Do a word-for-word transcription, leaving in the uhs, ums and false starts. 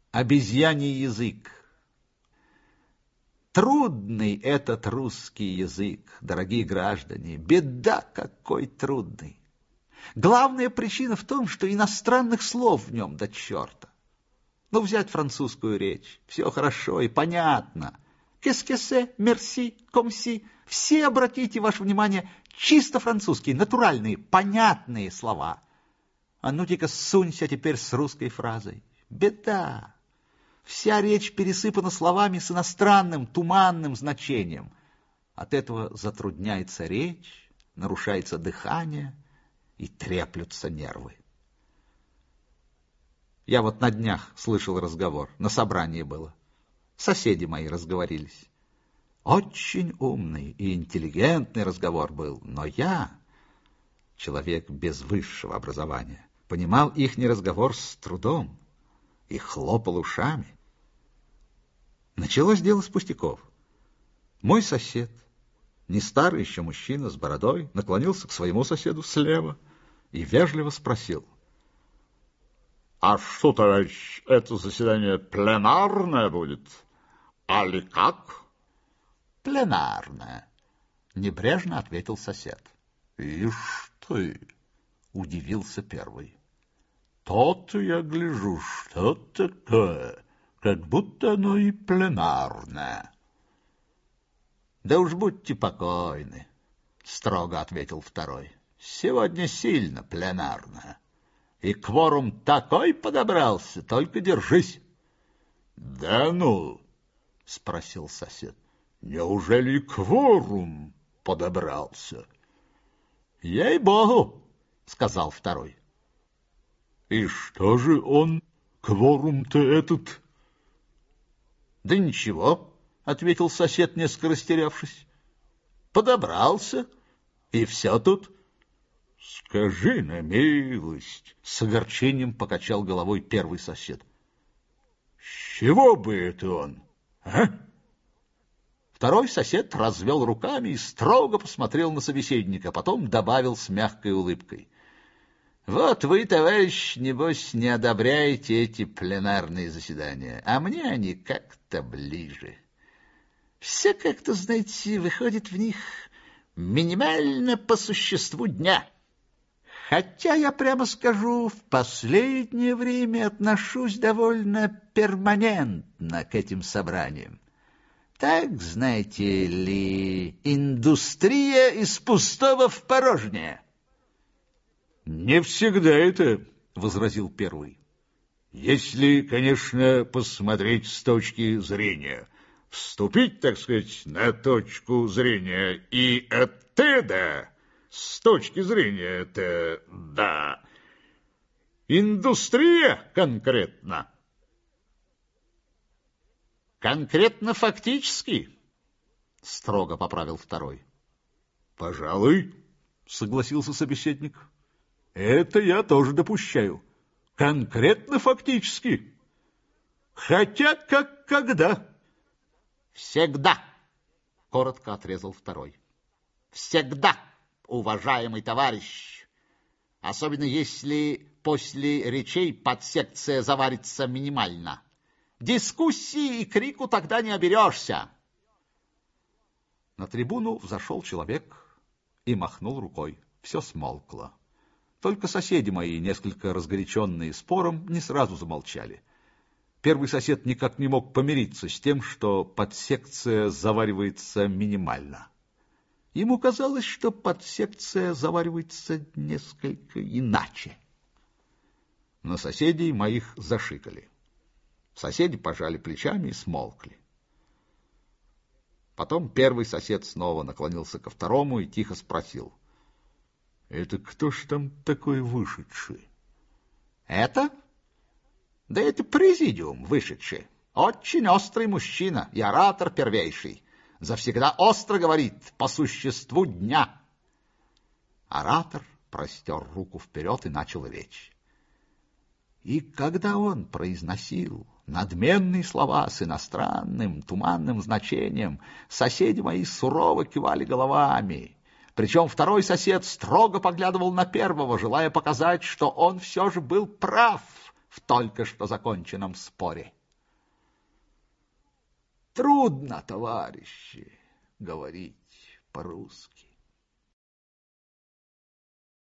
Обезьяний язык. Трудный этот русский язык, дорогие граждане, беда какой трудный. Главная причина в том, что иностранных слов в нем до черта. Ну, взять французскую речь, все хорошо и понятно. Qu'est-ce que c'est, merci, comme si. Все, обратите ваше внимание, чисто французские, натуральные, понятные слова. А ну-ка сунься теперь с русской фразой. Беда. Вся речь пересыпана словами с иностранным, туманным значением. От этого затрудняется речь, нарушается дыхание и треплются нервы. Я вот на днях слышал разговор, на собрании было. Соседи мои разговорились. Очень умный и интеллигентный разговор был, но я, человек без высшего образования, понимал ихний разговор с трудом и хлопал ушами. Началось дело с пустяков. Мой сосед, не старый еще мужчина с бородой, наклонился к своему соседу слева и вежливо спросил: «А что, товарищ, это заседание пленарное будет? Али как?» «Пленарное», — небрежно ответил сосед. «Ишь ты!» — удивился первый. «То-то я гляжу, что такое, как будто оно и пленарное». «Да уж будьте покойны», — строго ответил второй. «Сегодня сильно пленарное. И кворум такой подобрался, только держись». «Да ну!» — спросил сосед. «Неужели и кворум подобрался?» «Ей-богу!» — сказал второй. «И что же он, кворум-то этот?» «Да ничего», — ответил сосед, несколько растерявшись. «Подобрался, и все тут». «Скажи на милость», — с огорчением покачал головой первый сосед. «С чего бы это он, а?» Второй сосед развел руками и строго посмотрел на собеседника, потом добавил с мягкой улыбкой: «Вот вы, товарищ, небось, не одобряете эти пленарные заседания, а мне они как-то ближе. Все как-то, знаете, выходит в них минимально по существу дня. Хотя, я прямо скажу, в последнее время отношусь довольно перманентно к этим собраниям. Так, знаете ли, индустрия из пустого в порожнее». «Не всегда это», — возразил первый. «Если, конечно, посмотреть с точки зрения, вступить, так сказать, на точку зрения и оттуда, с точки зрения это, да, индустрия конкретно». «Конкретно фактически», — строго поправил второй. «Пожалуй», — согласился собеседник. «Это я тоже допущаю. Конкретно фактически. Хотя как когда». «Всегда», — коротко отрезал второй. «Всегда, уважаемый товарищ. Особенно если после речей подсекция заварится минимально. Дискуссии и крику тогда не оберешься». На трибуну взошел человек и махнул рукой. Все смолкло. Только соседи мои, несколько разгоряченные спором, не сразу замолчали. Первый сосед никак не мог помириться с тем, что подсекция заваривается минимально. Ему казалось, что подсекция заваривается несколько иначе. Но соседей моих зашикали. Соседи пожали плечами и смолкли. Потом первый сосед снова наклонился ко второму и тихо спросил: «Это кто ж там такой вышедший?» «Это? Да это президиум вышедший. Очень острый мужчина и оратор первейший. Завсегда остро говорит по существу дня». Оратор простер руку вперед и начал речь. И когда он произносил надменные слова с иностранным, туманным значением, соседи мои сурово кивали головами. Причем второй сосед строго поглядывал на первого, желая показать, что он все же был прав в только что законченном споре. Трудно, товарищи, говорить по-русски.